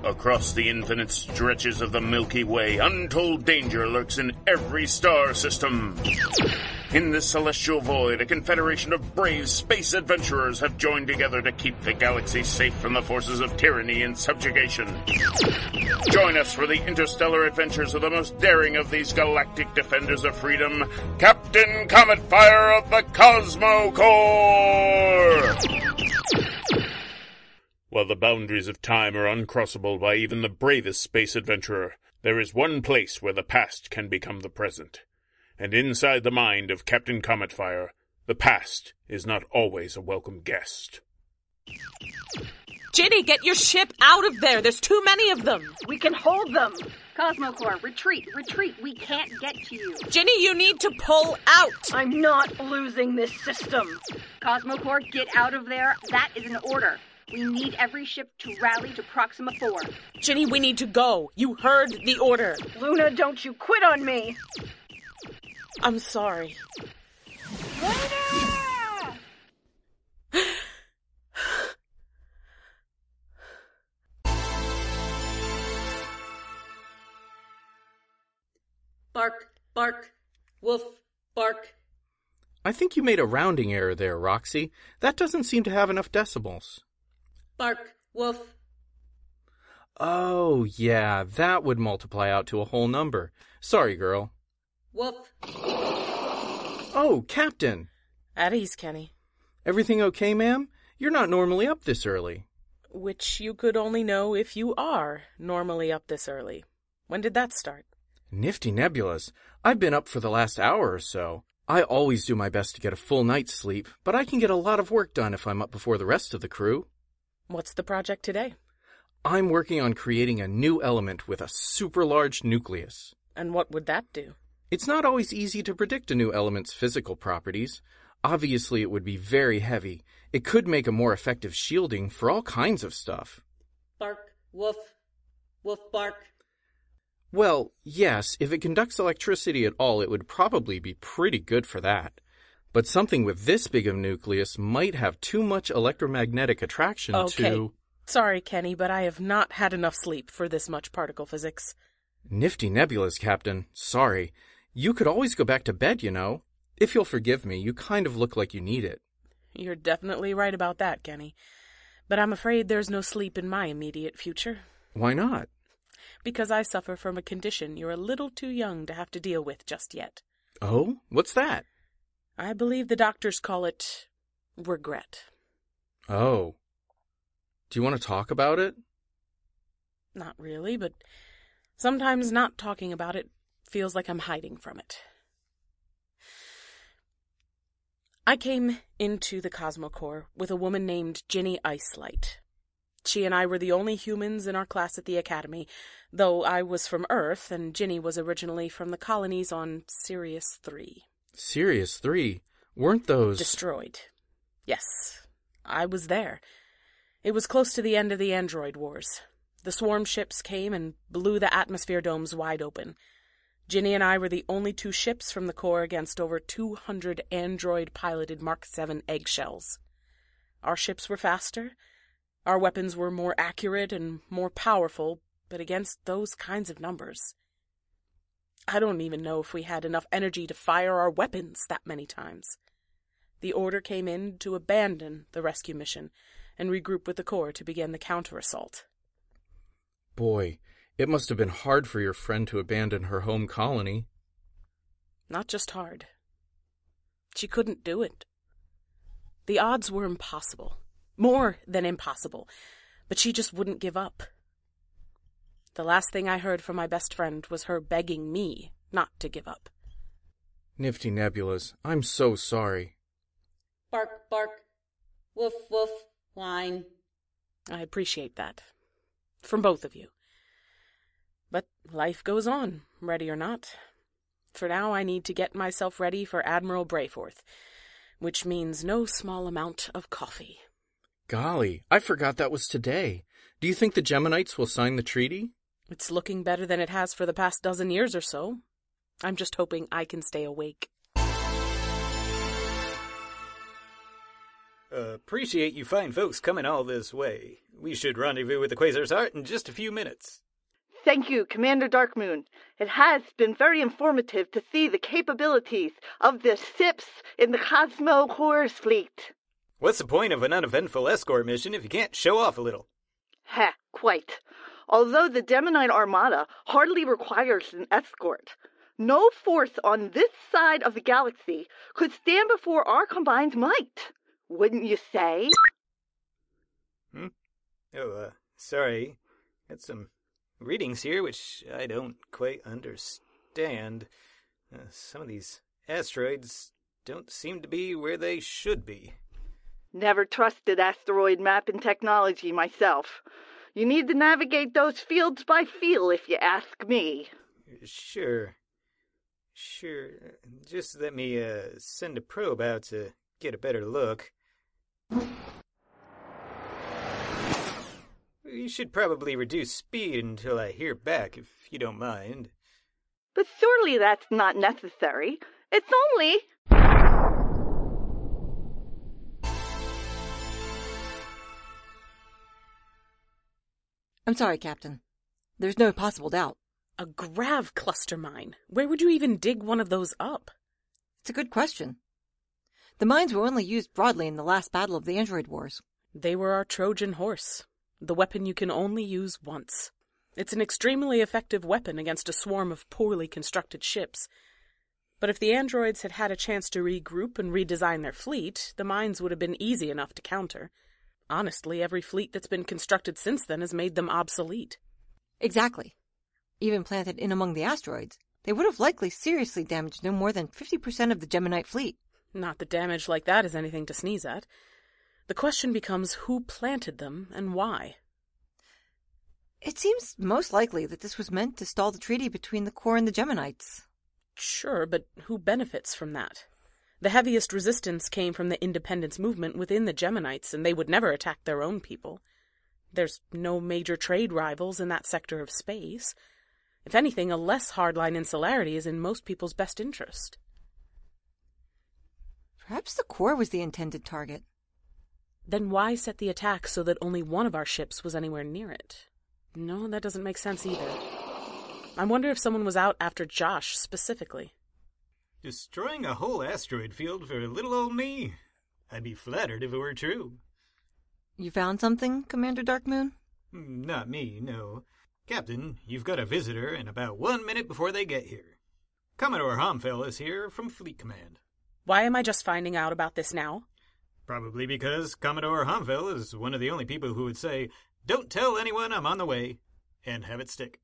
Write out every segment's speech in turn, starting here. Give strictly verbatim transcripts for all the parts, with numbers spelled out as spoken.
Across the infinite stretches of the Milky Way, untold danger lurks in every star system. In this celestial void, a confederation of brave space adventurers have joined together to keep the galaxy safe from the forces of tyranny and subjugation. Join us for the interstellar adventures of the most daring of these galactic defenders of freedom, Captain Cometfire of the Cosmo Corps! While the boundaries of time are uncrossable by even the bravest space adventurer, there is one place where the past can become the present. And inside the mind of Captain Cometfire, the past is not always a welcome guest. Ginny, get your ship out of there! There's too many of them! We can hold them! Cosmo Corps, retreat, retreat! We can't get to you! Ginny, you need to pull out! I'm not losing this system! Cosmo Corps, get out of there! That is an order! We need every ship to rally to Proxima four. Ginny, we need to go. You heard the order. Luna, don't you quit on me! I'm sorry. Luna! Bark, bark, woof, bark. I think you made a rounding error there, Roxy. That doesn't seem to have enough decibels. Bark, woof. Oh, yeah, that would multiply out to a whole number. Sorry, girl. Woof. Oh, Captain. At ease, Kenny. Everything okay, ma'am? You're not normally up this early. Which you could only know if you are normally up this early. When did that start? Nifty nebulas. I've been up for the last hour or so. I always do my best to get a full night's sleep, but I can get a lot of work done if I'm up before the rest of the crew. What's the project today? I'm working on creating a new element with a super large nucleus. And what would that do? It's not always easy to predict a new element's physical properties. Obviously, it would be very heavy. It could make a more effective shielding for all kinds of stuff. Bark, woof, woof, bark. Well, yes, if it conducts electricity at all, it would probably be pretty good for that. But something with this big of a nucleus might have too much electromagnetic attraction okay. to... Sorry, Kenny, but I have not had enough sleep for this much particle physics. Nifty nebulas, Captain. Sorry. You could always go back to bed, you know. If you'll forgive me, you kind of look like you need it. You're definitely right about that, Kenny. But I'm afraid there's no sleep in my immediate future. Why not? Because I suffer from a condition you're a little too young to have to deal with just yet. Oh? What's that? I believe the doctors call it regret. Oh. Do you want to talk about it? Not really, but sometimes not talking about it feels like I'm hiding from it. I came into the Cosmo Corps with a woman named Ginny Icelight. She and I were the only humans in our class at the Academy, though I was from Earth and Ginny was originally from the colonies on Sirius three. Sirius three? Weren't those... Destroyed. Yes, I was there. It was close to the end of the android wars. The swarm ships came and blew the atmosphere domes wide open. Ginny and I were the only two ships from the Corps against over two hundred android-piloted Mark seven eggshells. Our ships were faster, our weapons were more accurate and more powerful, but against those kinds of numbers, I don't even know if we had enough energy to fire our weapons that many times. The order came in to abandon the rescue mission and regroup with the Corps to begin the counter-assault. Boy, it must have been hard for your friend to abandon her home colony. Not just hard. She couldn't do it. The odds were impossible. More than impossible. But she just wouldn't give up. The last thing I heard from my best friend was her begging me not to give up. Nifty nebulas, I'm so sorry. Bark, bark. Woof, woof. Whine. I appreciate that. From both of you. But life goes on, ready or not. For now, I need to get myself ready for Admiral Brayforth, which means no small amount of coffee. Golly, I forgot that was today. Do you think the Geminites will sign the treaty? It's looking better than it has for the past dozen years or so. I'm just hoping I can stay awake. Uh, appreciate you fine folks coming all this way. We should rendezvous with the Quasar's Heart in just a few minutes. Thank you, Commander Darkmoon. It has been very informative to see the capabilities of the ships in the Cosmo Corps fleet. What's the point of an uneventful escort mission if you can't show off a little? Ha, quite. Although the Demonite Armada hardly requires an escort, no force on this side of the galaxy could stand before our combined might. Wouldn't you say? Hmm? Oh, uh, sorry. Got some readings here which I don't quite understand. Uh, some of these asteroids don't seem to be where they should be. Never trusted asteroid mapping technology myself. You need to navigate those fields by feel, if you ask me. Sure. Sure. Just let me uh, send a probe out to get a better look. You should probably reduce speed until I hear back, if you don't mind. But surely that's not necessary. It's only... I'm sorry, Captain. There's no possible doubt. A grav cluster mine? Where would you even dig one of those up? It's a good question. The mines were only used broadly in the last battle of the Android Wars. They were our Trojan horse. The weapon you can only use once. It's an extremely effective weapon against a swarm of poorly constructed ships. But if the androids had had a chance to regroup and redesign their fleet, the mines would have been easy enough to counter. Honestly, every fleet that's been constructed since then has made them obsolete. Exactly. Even planted in among the asteroids, they would have likely seriously damaged no more than fifty percent of the Geminite fleet. Not that damage like that is anything to sneeze at. The question becomes who planted them and why. It seems most likely that this was meant to stall the treaty between the Corps and the Geminites. Sure, but who benefits from that? The heaviest resistance came from the independence movement within the Geminites, and they would never attack their own people. There's no major trade rivals in that sector of space. If anything, a less hardline insularity is in most people's best interest. Perhaps the Corps was the intended target. Then why set the attack so that only one of our ships was anywhere near it? No, that doesn't make sense either. I wonder if someone was out after Josh specifically. Destroying a whole asteroid field for little old me? I'd be flattered if it were true. You found something, Commander Darkmoon? Not me, no. Captain, you've got a visitor in about one minute before they get here. Commodore Homfell is here from Fleet Command. Why am I just finding out about this now? Probably because Commodore Homfell is one of the only people who would say, "Don't tell anyone I'm on the way," and have it stick.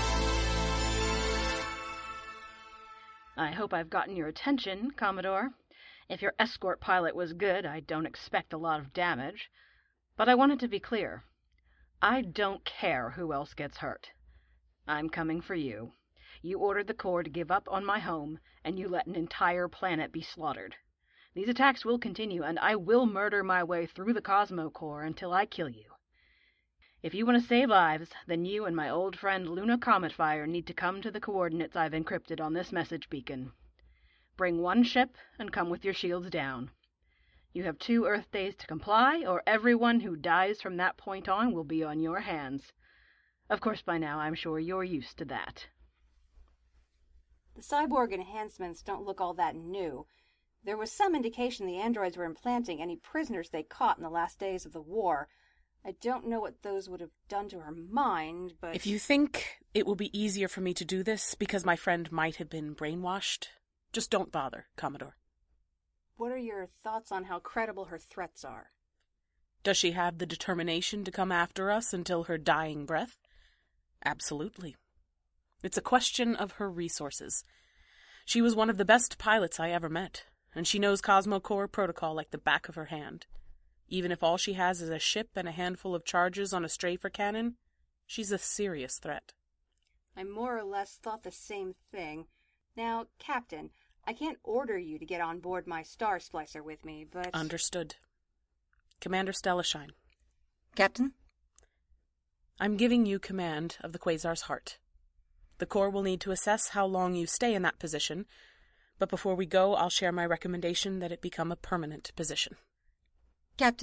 I hope I've gotten your attention, Commodore. If your escort pilot was good, I don't expect a lot of damage. But I wanted to be clear. I don't care who else gets hurt. I'm coming for you. You ordered the Corps to give up on my home, and you let an entire planet be slaughtered. These attacks will continue, and I will murder my way through the Cosmo Corps until I kill you. If you want to save lives, then you and my old friend Luna Cometfire need to come to the coordinates I've encrypted on this message beacon. Bring one ship and come with your shields down. You have two Earth days to comply, or everyone who dies from that point on will be on your hands. Of course, by now I'm sure you're used to that. The cyborg enhancements don't look all that new. There was some indication the androids were implanting any prisoners they caught in the last days of the war. I don't know what those would have done to her mind, but... If you think it will be easier for me to do this because my friend might have been brainwashed, just don't bother, Commodore. What are your thoughts on how credible her threats are? Does she have the determination to come after us until her dying breath? Absolutely. It's a question of her resources. She was one of the best pilots I ever met, and she knows Cosmo Corps protocol like the back of her hand. Even if all she has is a ship and a handful of charges on a strafer cannon, she's a serious threat. I more or less thought the same thing. Now, Captain, I can't order you to get on board my Star Splicer with me, but... Understood. Commander Stellashine. Captain? I'm giving you command of the Quasar's Heart. The Corps will need to assess how long you stay in that position, but before we go, I'll share my recommendation that it become a permanent position. Captain,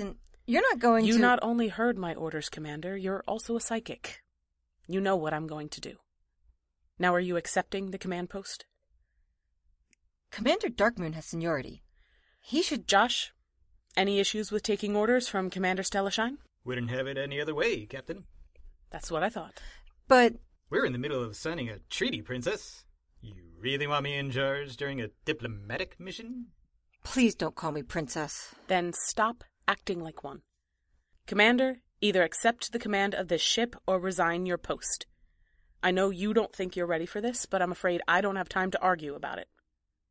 You're not going you to... You not only heard my orders, Commander, you're also a psychic. You know what I'm going to do. Now are you accepting the command post? Commander Darkmoon has seniority. He should... Josh, any issues with taking orders from Commander Stellashine? Wouldn't have it any other way, Captain. That's what I thought. But... We're in the middle of signing a treaty, Princess. You really want me in charge during a diplomatic mission? Please don't call me Princess. Then stop acting like one. Commander, either accept the command of this ship or resign your post. I know you don't think you're ready for this, but I'm afraid I don't have time to argue about it.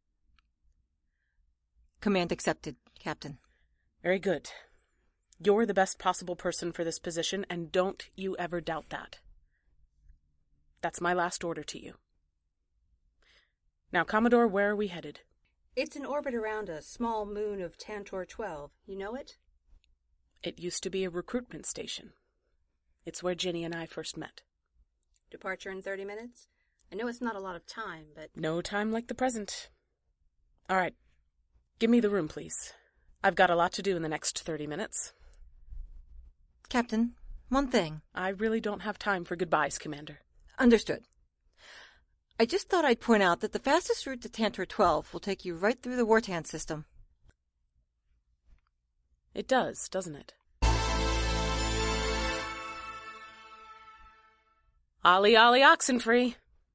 Command accepted, Captain. Very good. You're the best possible person for this position, and don't you ever doubt that. That's my last order to you. Now, Commodore, where are we headed? It's in orbit around a small moon of Tantor twelve. You know it? It used to be a recruitment station. It's where Ginny and I first met. Departure in thirty minutes? I know it's not a lot of time, but... No time like the present. All right. Give me the room, please. I've got a lot to do in the next thirty minutes. Captain, one thing. I really don't have time for goodbyes, Commander. Understood. I just thought I'd point out that the fastest route to Tantor twelve will take you right through the Wartan system. It does, doesn't it? Ollie, ollie, Oxenfree.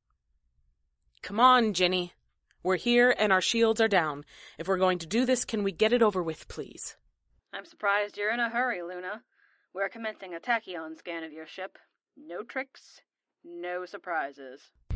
Come on, Ginny. We're here and our shields are down. If we're going to do this, can we get it over with, please? I'm surprised you're in a hurry, Luna. We're commencing a tachyon scan of your ship. No tricks, no surprises.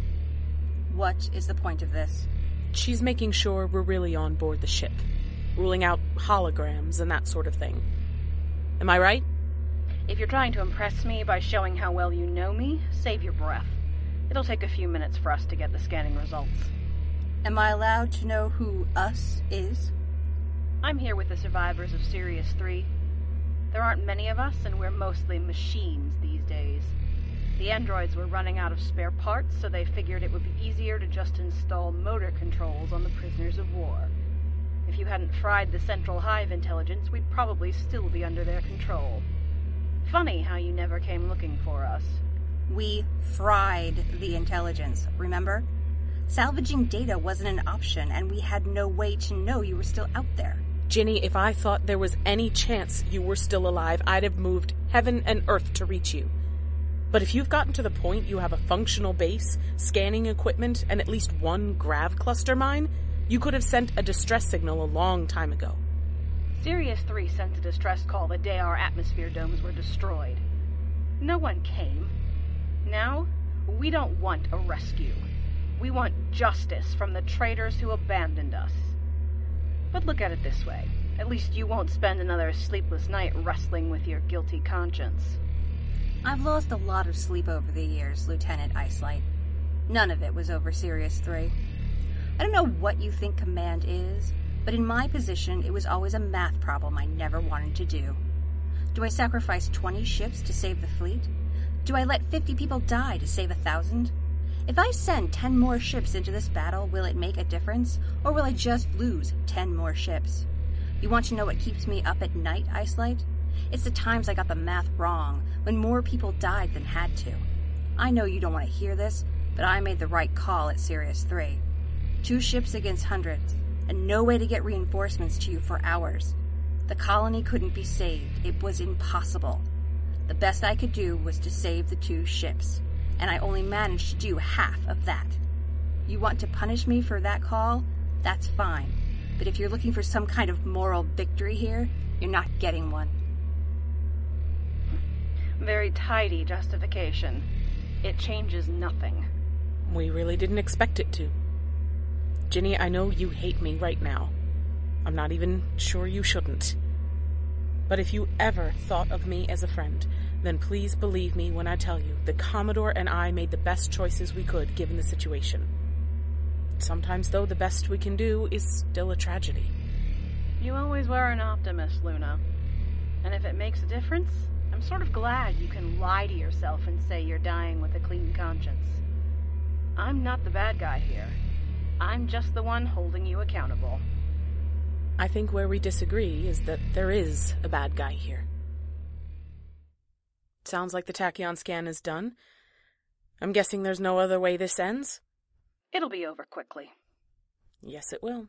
What is the point of this? She's making sure we're really on board the ship, ruling out holograms and that sort of thing. Am I right? If you're trying to impress me by showing how well you know me, save your breath. It'll take a few minutes for us to get the scanning results. Am I allowed to know who us is? I'm here with the survivors of Sirius three. There aren't many of us, and we're mostly machines these days. The androids were running out of spare parts, so they figured it would be easier to just install motor controls on the prisoners of war. If you hadn't fried the Central Hive intelligence, we'd probably still be under their control. Funny how you never came looking for us. We fried the intelligence, remember? Salvaging data wasn't an option, and we had no way to know you were still out there. Ginny, if I thought there was any chance you were still alive, I'd have moved heaven and earth to reach you. But if you've gotten to the point you have a functional base, scanning equipment, and at least one grav cluster mine, you could have sent a distress signal a long time ago. Sirius three sent a distress call the day our atmosphere domes were destroyed. No one came. Now, we don't want a rescue. We want justice from the traitors who abandoned us. But look at it this way. At least you won't spend another sleepless night wrestling with your guilty conscience. I've lost a lot of sleep over the years, Lieutenant Icelight. None of it was over Sirius three. I don't know what you think command is, but in my position, it was always a math problem I never wanted to do. Do I sacrifice twenty ships to save the fleet? Do I let fifty people die to save a thousand? If I send ten more ships into this battle, will it make a difference, or will I just lose ten more ships? You want to know what keeps me up at night, Icelight? It's the times I got the math wrong, when more people died than had to. I know you don't want to hear this, but I made the right call at Sirius three. Two ships against hundreds, and no way to get reinforcements to you for hours. The colony couldn't be saved. It was impossible. The best I could do was to save the two ships, and I only managed to do half of that. You want to punish me for that call? That's fine. But if you're looking for some kind of moral victory here, you're not getting one. Very tidy justification. It changes nothing. We really didn't expect it to. Ginny, I know you hate me right now. I'm not even sure you shouldn't. But if you ever thought of me as a friend, then please believe me when I tell you the Commodore and I made the best choices we could given the situation. Sometimes, though, the best we can do is still a tragedy. You always were an optimist, Luna. And if it makes a difference, I'm sort of glad you can lie to yourself and say you're dying with a clean conscience. I'm not the bad guy here. I'm just the one holding you accountable. I think where we disagree is that there is a bad guy here. Sounds like the tachyon scan is done. I'm guessing there's no other way this ends? It'll be over quickly. Yes, it will.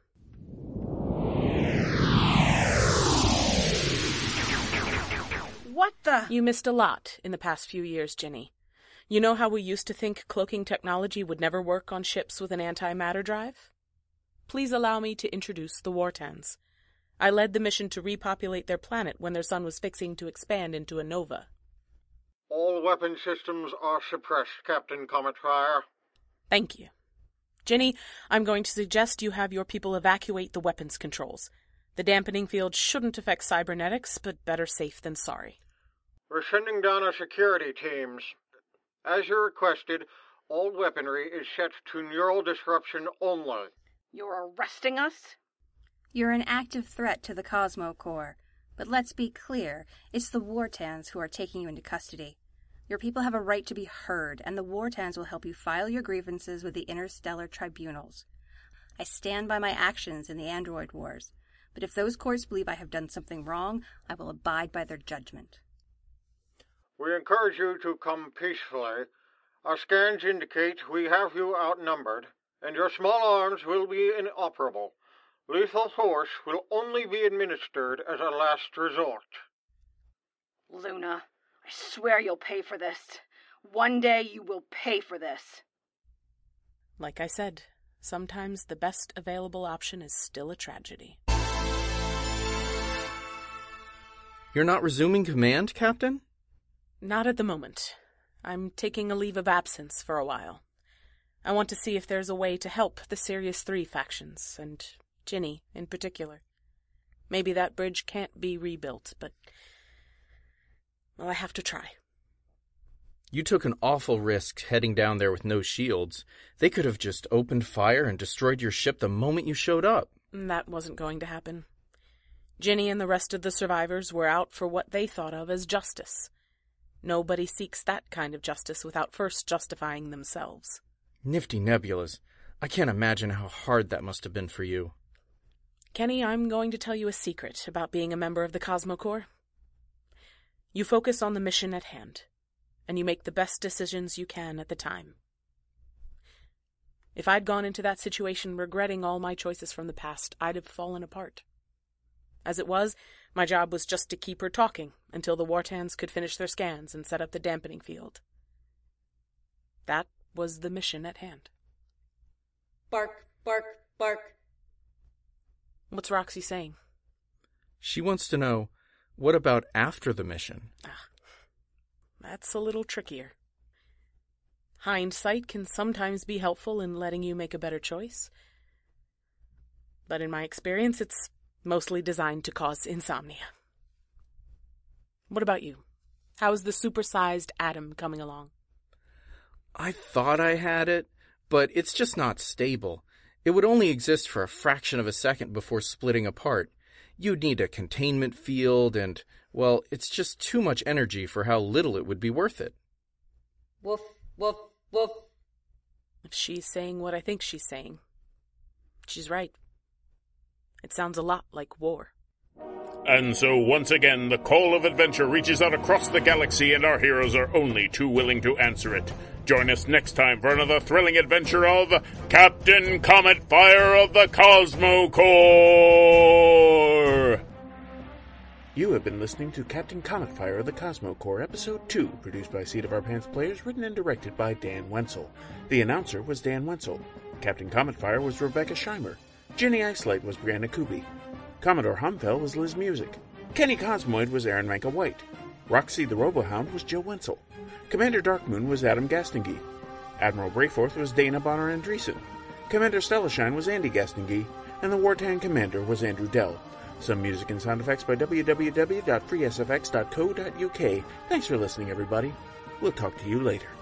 What the? You missed a lot in the past few years, Ginny. You know how we used to think cloaking technology would never work on ships with an antimatter drive? Please allow me to introduce the Wartans. I led the mission to repopulate their planet when their sun was fixing to expand into a nova. All weapon systems are suppressed, Captain Cometfire. Thank you. Ginny, I'm going to suggest you have your people evacuate the weapons controls. The dampening field shouldn't affect cybernetics, but better safe than sorry. We're sending down our security teams. As you requested, all weaponry is set to neural disruption only. You're arresting us? You're an active threat to the Cosmo Corps. But let's be clear, it's the Wartans who are taking you into custody. Your people have a right to be heard, and the Wartans will help you file your grievances with the interstellar tribunals. I stand by my actions in the Android Wars, but if those courts believe I have done something wrong, I will abide by their judgment. We encourage you to come peacefully. Our scans indicate we have you outnumbered, and your small arms will be inoperable. Lethal force will only be administered as a last resort. Luna, I swear you'll pay for this. One day you will pay for this. Like I said, sometimes the best available option is still a tragedy. You're not resuming command, Captain? Not at the moment. I'm taking a leave of absence for a while. I want to see if there's a way to help the Sirius three factions, and Ginny in particular. Maybe that bridge can't be rebuilt, but... well, I have to try. You took an awful risk heading down there with no shields. They could have just opened fire and destroyed your ship the moment you showed up. That wasn't going to happen. Ginny and the rest of the survivors were out for what they thought of as justice. Nobody seeks that kind of justice without first justifying themselves. Nifty nebulas. I can't imagine how hard that must have been for you. Kenny, I'm going to tell you a secret about being a member of the Cosmo Corps. You focus on the mission at hand, and you make the best decisions you can at the time. If I'd gone into that situation regretting all my choices from the past, I'd have fallen apart. As it was, my job was just to keep her talking until the Wartans could finish their scans and set up the dampening field. That was the mission at hand. Bark, bark, bark. What's Roxy saying? She wants to know, what about after the mission? Ah, that's a little trickier. Hindsight can sometimes be helpful in letting you make a better choice. But in my experience, it's mostly designed to cause insomnia. What about you? How's the supersized atom coming along? I thought I had it, but it's just not stable. It would only exist for a fraction of a second before splitting apart. You'd need a containment field and, well, it's just too much energy for how little it would be worth it. Woof, woof, woof. If she's saying what I think she's saying, she's right. It sounds a lot like war. And so, once again, the call of adventure reaches out across the galaxy, and our heroes are only too willing to answer it. Join us next time for another thrilling adventure of Captain Cometfire of the Cosmo Corps! You have been listening to Captain Cometfire of the Cosmo Corps, Episode two, produced by Seat of Our Pants Players, written and directed by Dan Wenzel. The announcer was Dan Wenzel. Captain Cometfire was Rebecca Scheimer. Ginny Icelight was Brianna Kuby. Commodore Humfell was Liz Music. Kenny Cosmoid was Aaron Manka White. Roxy the Robohound was Jill Wenzel. Commander Darkmoon was Adam Gastonguay. Admiral Brayforth was Dana Bonner Andreessen. Commander Stellashine was Andy Gastonguay. And the Wartan Commander was Andrew Dell. Some music and sound effects by w w w dot free s f x dot co dot u k. Thanks for listening, everybody. We'll talk to you later.